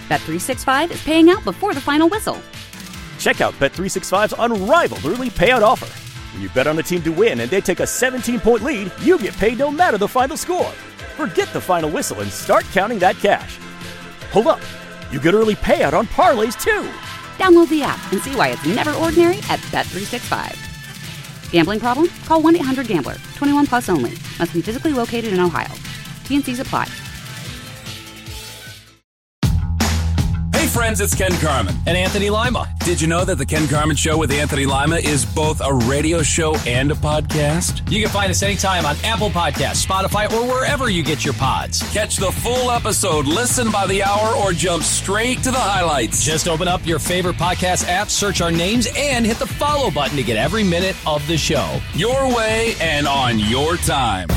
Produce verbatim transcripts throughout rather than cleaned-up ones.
Bet three sixty-five is paying out before the final whistle. Check out Bet three sixty-five's unrivaled early payout offer. When you bet on a team to win and they take a seventeen-point lead, you get paid no matter the final score. Forget the final whistle and start counting that cash. Hold up. You get early payout on parlays, too. Download the app and see why it's never ordinary at Bet three sixty-five. Gambling problem? Call one eight hundred gambler. twenty-one plus only. Must be physically located in Ohio. T N Cs apply. Hey friends, it's Ken Carman. And Anthony Lima. Did you know that the Ken Carman Show with Anthony Lima is both a radio show and a podcast? You can find us anytime on Apple Podcasts, Spotify, or wherever you get your pods. Catch the full episode, listen by the hour, or jump straight to the highlights. Just open up your favorite podcast app, search our names, and hit the follow button to get every minute of the show. Your way and on your time.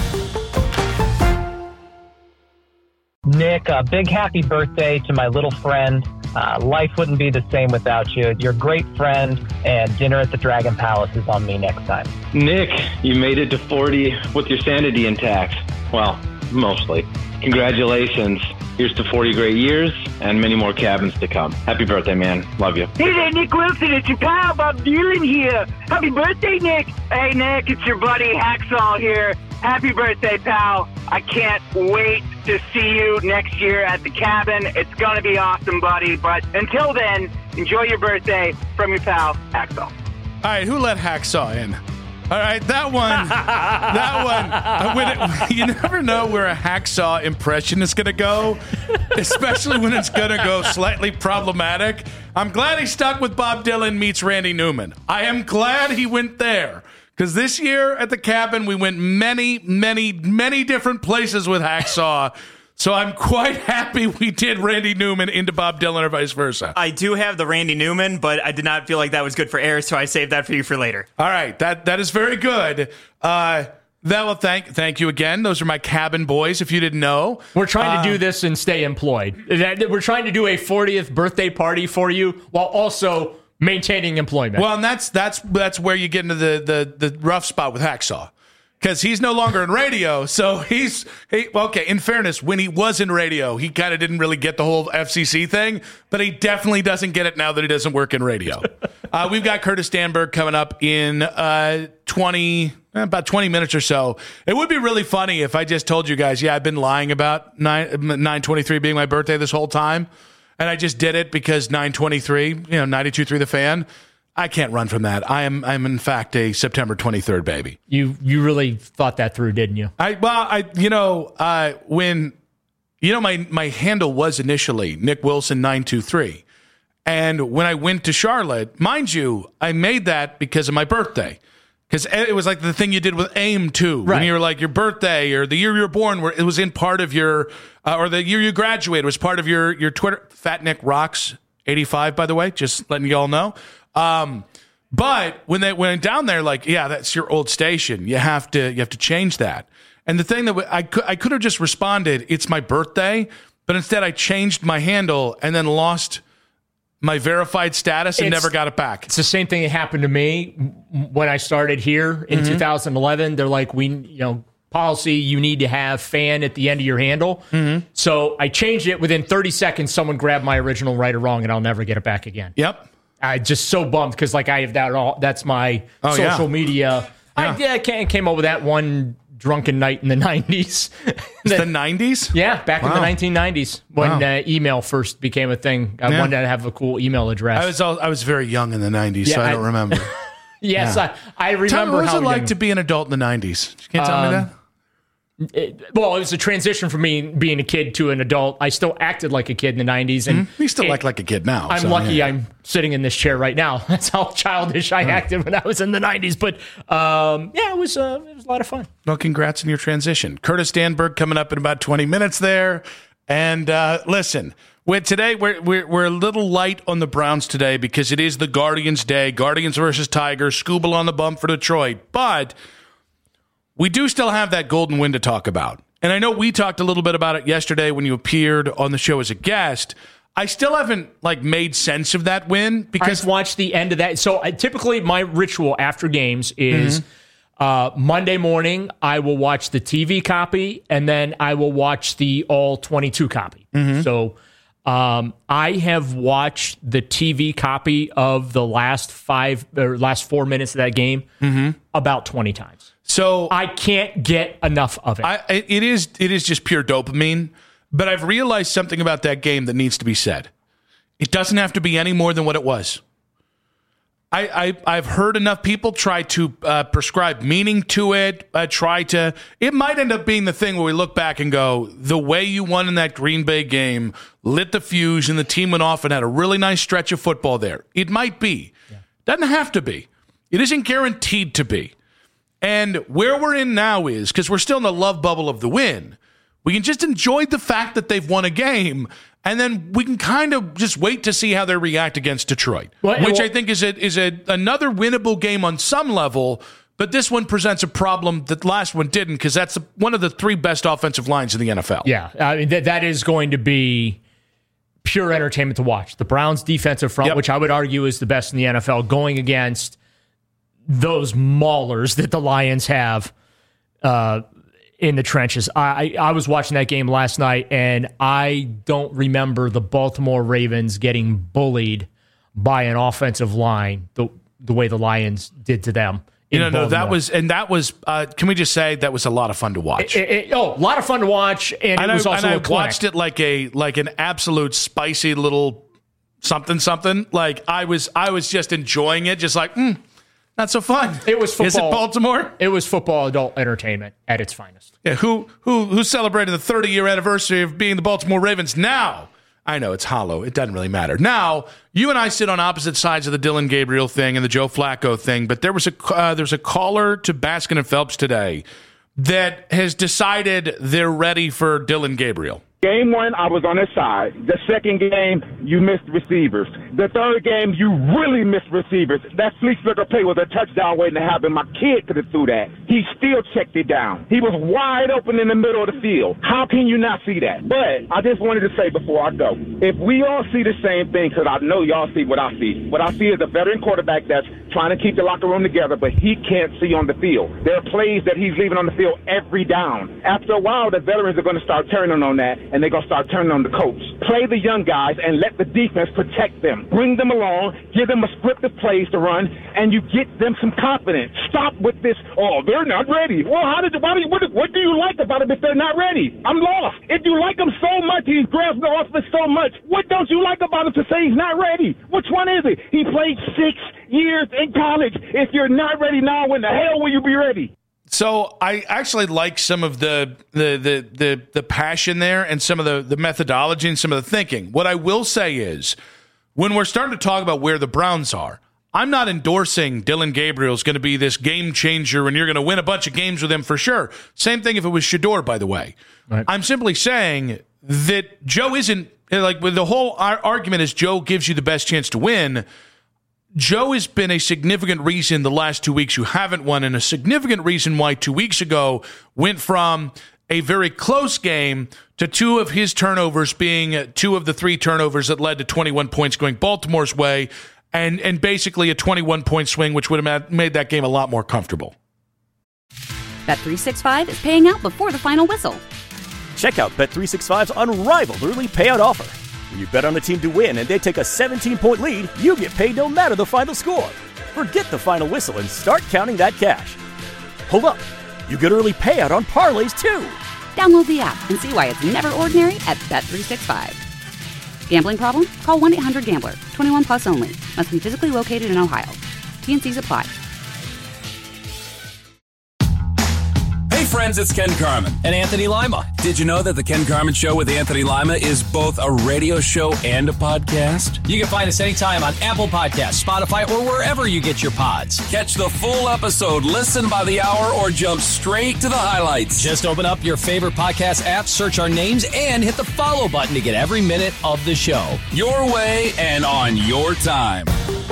Nick, a big happy birthday to my little friend. Uh, life wouldn't be the same without you. You're a great friend, and dinner at the Dragon Palace is on me next time. Nick, you made it to forty with your sanity intact. Well, mostly. Congratulations. Here's to forty great years and many more cabins to come. Happy birthday, man. Love you. Hey there, Nick Wilson. It's your pal, Bob Dylan here. Happy birthday, Nick. Hey, Nick, it's your buddy Hacksaw here. Happy birthday, pal. I can't wait to see you next year at the cabin. It's going to be awesome, buddy. But until then, enjoy your birthday from your pal, Hacksaw. All right, who let Hacksaw in? All right, that one, that one, uh, when it, you never know where a Hacksaw impression is going to go, especially when it's going to go slightly problematic. I'm glad he stuck with Bob Dylan meets Randy Newman. I am glad he went there. Because this year at the cabin, we went many, many, many different places with Hacksaw. So I'm quite happy we did Randy Newman into Bob Dylan or vice versa. I do have the Randy Newman, but I did not feel like that was good for air, so I saved that for you for later. All right, that that is very good. Uh, that will thank thank you again. Those are my cabin boys, if you didn't know. We're trying uh, to do this and stay employed. We're trying to do a fortieth birthday party for you while also maintaining employment. Well, and that's that's that's where you get into the the, the rough spot with Hacksaw. Because he's no longer in radio, so he's he, okay. In fairness, when he was in radio, he kind of didn't really get the whole F C C thing, but he definitely doesn't get it now that he doesn't work in radio. uh, we've got Curtis Stanberg coming up in uh, twenty about twenty minutes or so. It would be really funny if I just told you guys, yeah, I've been lying about nine twenty three being my birthday this whole time, and I just did it because nine twenty three, you know, ninety-two point three The Fan. I can't run from that. I am, I'm in fact a September twenty-third baby. You, you really thought that through, didn't you? I, well, I, you know, uh, when, you know, my, my handle was initially Nick Wilson nine two three. And when I went to Charlotte, mind you, I made that because of my birthday. Because it was like the thing you did with AIM, too. Right. When you were like your birthday or the year you were born, where it was in part of your, uh, or the year you graduated was part of your, your Twitter. Fat Nick Rocks eighty-five, by the way, just letting you all know. Um, but when they went down there, like, yeah, that's your old station. You have to, you have to change that. And the thing that I could, I could have just responded, it's my birthday, but instead I changed my handle and then lost my verified status and it's, never got it back. It's the same thing that happened to me when I started here in mm-hmm. two thousand eleven. They're like, we, you know, policy, you need to have fan at the end of your handle. Mm-hmm. So I changed it. Within thirty seconds, someone grabbed my original right or wrong, and I'll never get it back again. Yep. I just so bummed because like I have that all. That's my oh, social yeah. media. Yeah. I yeah, came, came over with that one drunken night in the nineties. The nineties? Yeah, back wow. in the nineteen nineties when wow. uh, email first became a thing. I yeah. wanted to have a cool email address. I was all, I was very young in the nineties, yeah, so I, I don't remember. yes, yeah. I, I remember. Tell me, what was how it like young, to be an adult in the nineties? You can't tell um, me that. It, well, it was a transition from me being a kid to an adult. I still acted like a kid in the nineties, and mm-hmm. you still it, act like a kid now. I'm so, lucky yeah. I'm sitting in this chair right now. That's how childish I oh. acted when I was in the nineties. But um, yeah, it was uh, it was a lot of fun. Well, congrats on your transition, Curtis Stanberg, coming up in about twenty minutes there. And uh, listen, we're, today we're, we're we're a little light on the Browns today because it is the Guardians' Day. Guardians versus Tigers. Scooble on the bump for Detroit, but we do still have that golden win to talk about. And I know we talked a little bit about it yesterday when you appeared on the show as a guest. I still haven't like made sense of that win because I've watched the end of that. So I, typically my ritual after games is mm-hmm. uh, Monday morning, I will watch the T V copy and then I will watch the all twenty-two copy. Mm-hmm. So Um, I have watched the T V copy of the last five or last four minutes of that game mm-hmm. about twenty times. So I can't get enough of it. I, it is it is just pure dopamine. But I've realized something about that game that needs to be said. It doesn't have to be any more than what it was. I, I, I've heard enough people try to uh, prescribe meaning to it, uh, try to... It might end up being the thing where we look back and go, the way you won in that Green Bay game lit the fuse and the team went off and had a really nice stretch of football there. It might be. Yeah. Doesn't have to be. It isn't guaranteed to be. And where we're in now is, because we're still in the love bubble of the win, we can just enjoy the fact that they've won a game, and then we can kind of just wait to see how they react against Detroit, well, which well, I think is a, is a, another winnable game on some level, but this one presents a problem that the last one didn't, because that's one of the three best offensive lines in the N F L. Yeah, I mean, th- that is going to be pure entertainment to watch. The Browns' defensive front, yep. which I would argue is the best in the N F L, going against those maulers that the Lions have uh in the trenches. I, I was watching that game last night, and I don't remember the Baltimore Ravens getting bullied by an offensive line the the way the Lions did to them. You know, no, that was, and that was, uh, can we just say that was a lot of fun to watch? It, it, oh, a lot of fun to watch, and, and it was I, also and a I watched it like a like an absolute spicy little something something. Like I was, I was just enjoying it, just like, mm, not so fun. It was football. Is it Baltimore? It was football adult entertainment at its finest. Yeah, who who who celebrated the thirty-year anniversary of being the Baltimore Ravens now? I know, it's hollow. It doesn't really matter. Now, you and I sit on opposite sides of the Dylan Gabriel thing and the Joe Flacco thing, but there was a uh, there's a caller to Baskin and Phelps today that has decided they're ready for Dylan Gabriel. Game one, I was on his side. The second game, you missed receivers. The third game, you really missed receivers. That flea flicker play was a touchdown waiting to happen. My kid could have threw that. He still checked it down. He was wide open in the middle of the field. How can you not see that? But I just wanted to say before I go, if we all see the same thing, because I know y'all see what I see. What I see is a veteran quarterback that's trying to keep the locker room together, but he can't see on the field. There are plays that he's leaving on the field every down. After a while, the veterans are going to start turning on that, and they're going to start turning on the coach. Play the young guys and let the defense protect them. Bring them along, give them a scripted plays to run, and you get them some confidence. Stop with this, oh, they're not ready. Well, how did, why do you, what, what do you like about them if they're not ready? I'm lost. If you like them so much, he's grabbed the offense so much, what don't you like about him to say he's not ready? Which one is it? He played six years in college. If you're not ready now, when the hell will you be ready? So I actually like some of the the the the, the passion there and some of the, the methodology and some of the thinking. What I will say is, when we're starting to talk about where the Browns are, I'm not endorsing Dylan Gabriel is going to be this game changer and you're going to win a bunch of games with him for sure. Same thing if it was Shedeur, by the way. Right. I'm simply saying that Joe isn't, like, the whole argument is Joe gives you the best chance to win. Joe has been a significant reason the last two weeks you haven't won, and a significant reason why two weeks ago went from a very close game to two of his turnovers being two of the three turnovers that led to twenty-one points going Baltimore's way, and, and basically a twenty-one point swing, which would have made that game a lot more comfortable. Bet three sixty-five is paying out before the final whistle. Check out Bet three sixty-five's unrivaled early payout offer. When you bet on a team to win and they take a seventeen point lead, you get paid no matter the final score. Forget the final whistle and start counting that cash. Hold up. You get early payout on parlays, too. Download the app and see why it's never ordinary at Bet three sixty-five. Gambling problem? Call one eight hundred gambler. twenty-one plus only. Must be physically located in Ohio. T N Cs apply. Hey friends, it's Ken Carman. And Anthony Lima. Did you know that the Ken Carman Show with Anthony Lima is both a radio show and a podcast? You can find us anytime on Apple Podcasts, Spotify, or wherever you get your pods. Catch the full episode, listen by the hour, or jump straight to the highlights. Just open up your favorite podcast app, search our names, and hit the follow button to get every minute of the show. Your way and on your time.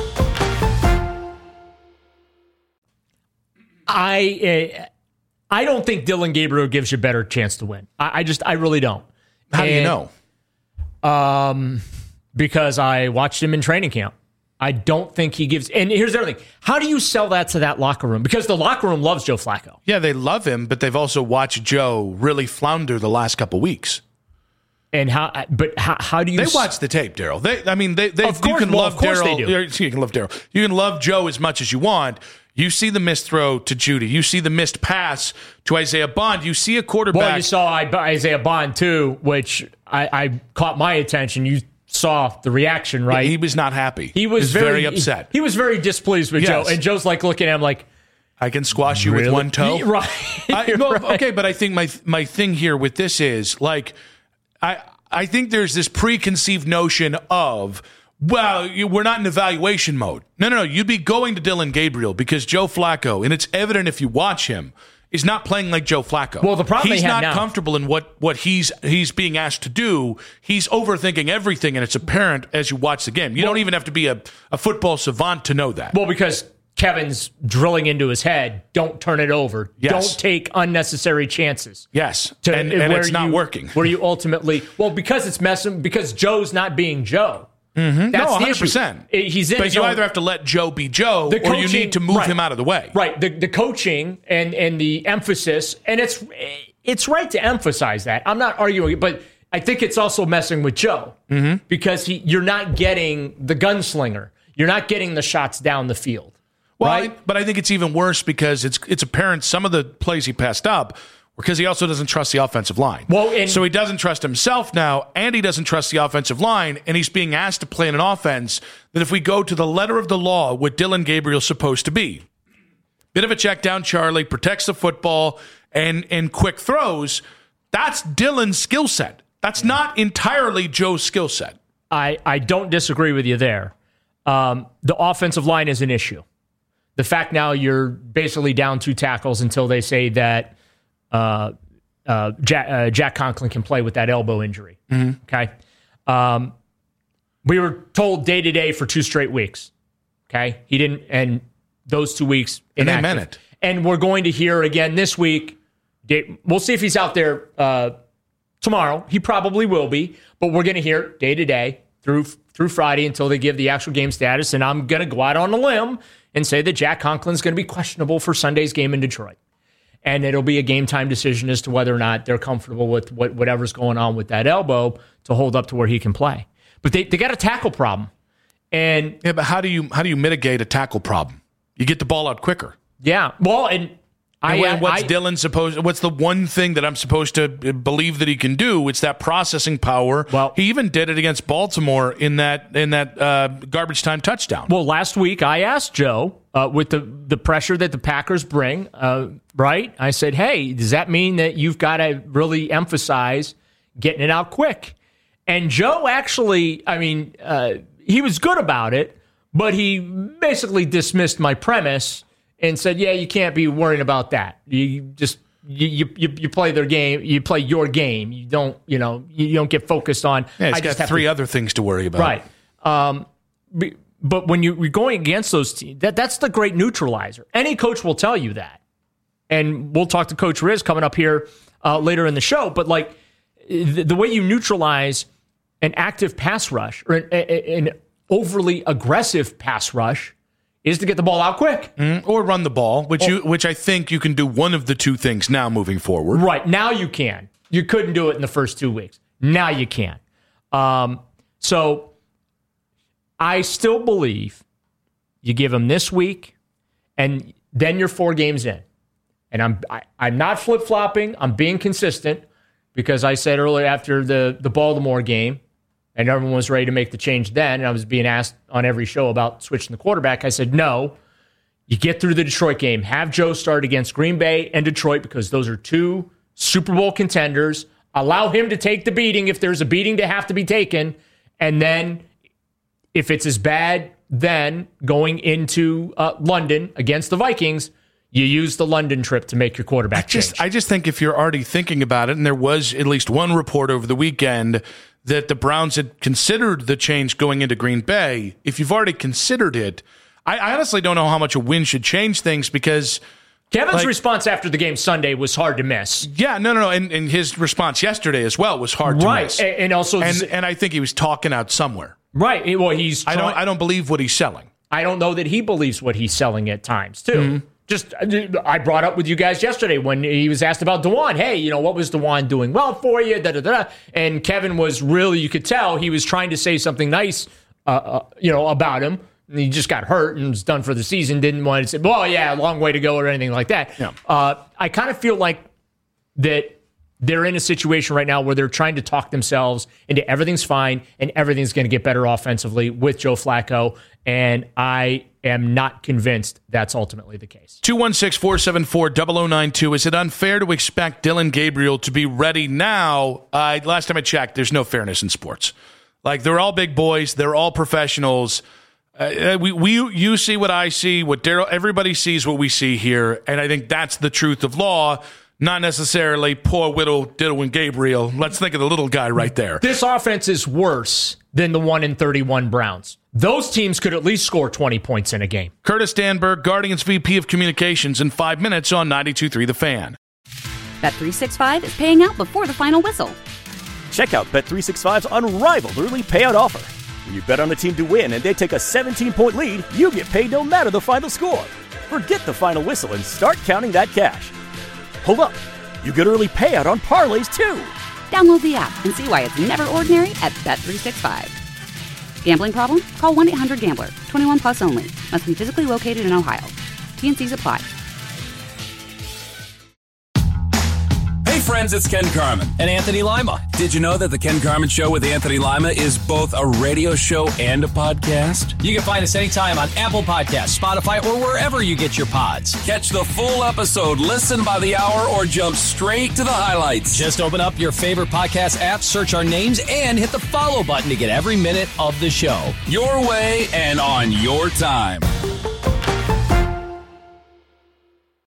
I... Uh, I don't think Dylan Gabriel gives you a better chance to win. I, I just, I really don't. How and, do you know? Um, because I watched him in training camp. I don't think he gives. And here's the other thing: how do you sell that to that locker room? Because the locker room loves Joe Flacco. Yeah, they love him, but they've also watched Joe really flounder the last couple weeks. And how? But how, how do you? They watch the tape, Daryl. They, I mean, they. they of course, you can well, love of course Daryl. they do. You can love Daryl. You can love Joe as much as you want. You see the missed throw to Judy. You see the missed pass to Isaiah Bond. You see a quarterback. Well, you saw Isaiah Bond too, which I, I caught my attention. You saw the reaction, right? He was not happy. He was, he was very, very upset. He, he was very displeased with yes. Joe, and Joe's like looking at him like, I can squash you really? with one toe. Right. I, well, right. Okay, but I think my my thing here with this is like, I I think there's this preconceived notion of, well, you, we're not in evaluation mode. No, no, no. You'd be going to Dillon Gabriel because Joe Flacco, and it's evident if you watch him, is not playing like Joe Flacco. Well, the problem he's they have not now. comfortable in what what he's he's being asked to do. He's overthinking everything, and it's apparent as you watch the game. You well, don't even have to be a, a football savant to know that. Well, because Kevin's drilling into his head, don't turn it over. Yes. Don't take unnecessary chances. Yes, to, and, and it's not you, working. Where you ultimately, well, because it's messing, because Joe's not being Joe. Mm-hmm. That's no, one hundred the percent. issue. He's in but you own, either have to let Joe be Joe, the or coaching, you need to move right, him out of the way. Right. The, the coaching and, and the emphasis, and it's it's right to emphasize that. I'm not arguing it, but I think it's also messing with Joe mm-hmm. because he you're not getting the gunslinger. You're not getting the shots down the field. Well, right? I, but I think it's even worse because it's it's apparent some of the plays he passed up because he also doesn't trust the offensive line. Well, and, so he doesn't trust himself now, and he doesn't trust the offensive line, and he's being asked to play in an offense that if we go to the letter of the law, what Dillon Gabriel's supposed to be. Bit of a check down, Charlie, protects the football, and, and quick throws. That's Dillon's skill set. That's not entirely Joe's skill set. I, I don't disagree with you there. Um, the offensive line is an issue. The fact now you're basically down two tackles until they say that Uh, uh, Jack, uh, Jack Conklin can play with that elbow injury. Mm-hmm. Okay. Um, we were told day to day for two straight weeks. Okay. He didn't, and those two weeks, and inactive. they meant it. And we're going to hear again this week. We'll see if he's out there uh, tomorrow. He probably will be, but we're going to hear day to day through through Friday until they give the actual game status. And I'm going to go out on a limb and say that Jack Conklin's going to be questionable for Sunday's game in Detroit. And it'll be a game time decision as to whether or not they're comfortable with what, whatever's going on with that elbow to hold up to where he can play. But they, they got a tackle problem. And yeah, but how do you how do you mitigate a tackle problem? You get the ball out quicker. Yeah. Well, and, and I, what's I, Dillon supposed? What's the one thing that I'm supposed to believe that he can do? It's that processing power. Well, he even did it against Baltimore in that in that uh, garbage time touchdown. Well, last week I asked Joe uh, with the the pressure that the Packers bring. Uh, right? I said, hey, does that mean that you've got to really emphasize getting it out quick? And Joe actually, I mean, uh, he was good about it, but he basically dismissed my premise and said, yeah, you can't be worrying about that. You just you you, you play their game, you play your game. You don't, you know, you don't get focused on. Yeah, he's I got just have three to, other things to worry about. Right. Um, but when you're going against those teams, that, that's the great neutralizer. Any coach will tell you that. And we'll talk to Coach Riz coming up here uh, later in the show. But like the, the way you neutralize an active pass rush or an, an overly aggressive pass rush is to get the ball out quick. Mm, or run the ball, which or, you which I think you can do one of the two things now moving forward. Right. Now you can. You couldn't do it in the first two weeks. Now you can. Um, so I still believe you give them this week, and then you're four games in. And I'm I, I'm not flip-flopping. I'm being consistent because I said earlier after the, the Baltimore game, and everyone was ready to make the change then, and I was being asked on every show about switching the quarterback. I said, no, you get through the Detroit game. Have Joe start against Green Bay and Detroit because those are two Super Bowl contenders. Allow him to take the beating if there's a beating to have to be taken. And then if it's as bad, then going into uh, London against the Vikings, you use the London trip to make your quarterback I just, change. I just think if you're already thinking about it, and there was at least one report over the weekend that the Browns had considered the change going into Green Bay, if you've already considered it, I, I honestly don't know how much a win should change things because Kevin's like, response after the game Sunday was hard to miss. Yeah, no, no, no. And, and his response yesterday as well was hard right. to miss. And, and also, and, and I think he was talking out somewhere. Right. Well, he's. I trying, don't. I don't believe what he's selling. I don't know that he believes what he's selling at times too. Mm-hmm. Just, I brought up with you guys yesterday when he was asked about Dewan. Hey, you know, what was Dewan doing well for you? Da, da, da. And Kevin was really, you could tell he was trying to say something nice, uh, uh, you know, about him. And he just got hurt and was done for the season. Didn't want to say, well, yeah, a long way to go or anything like that. Yeah. Uh, I kind of feel like that they're in a situation right now where they're trying to talk themselves into everything's fine and everything's going to get better offensively with Joe Flacco. And I am not convinced that's ultimately the case. two one six, four seven four, zero zero nine two. Is it unfair to expect Dillon Gabriel to be ready now? Uh, last time I checked, there's no fairness in sports. Like, they're all big boys. They're all professionals. Uh, we, we, you see what I see, what Daryl, everybody sees what we see here. And I think that's the truth of law, not necessarily poor little Dillon Gabriel. Let's think of the little guy right there. This offense is worse than the one in thirty-one Browns. Those teams could at least score twenty points in a game. Curtis Danberg, Guardians V P of Communications, in five minutes on ninety-two point three The Fan. Bet three sixty-five is paying out before the final whistle. Check out Bet three sixty-five's unrivaled early payout offer. When you bet on a team to win and they take a seventeen-point lead, you get paid no matter the final score. Forget the final whistle and start counting that cash. Hold up. You get early payout on parlays, too. Download the app and see why it's never ordinary at Bet three sixty-five. Gambling problem? Call one eight hundred gambler. twenty-one plus only. Must be physically located in Ohio. T and C's apply. Hey friends, it's Ken Carman. And Anthony Lima. Did you know that the Ken Carman Show with Anthony Lima is both a radio show and a podcast? You can find us anytime on Apple Podcasts, Spotify, or wherever you get your pods. Catch the full episode, listen by the hour, or jump straight to the highlights. Just open up your favorite podcast app, search our names, and hit the follow button to get every minute of the show. Your way and on your time.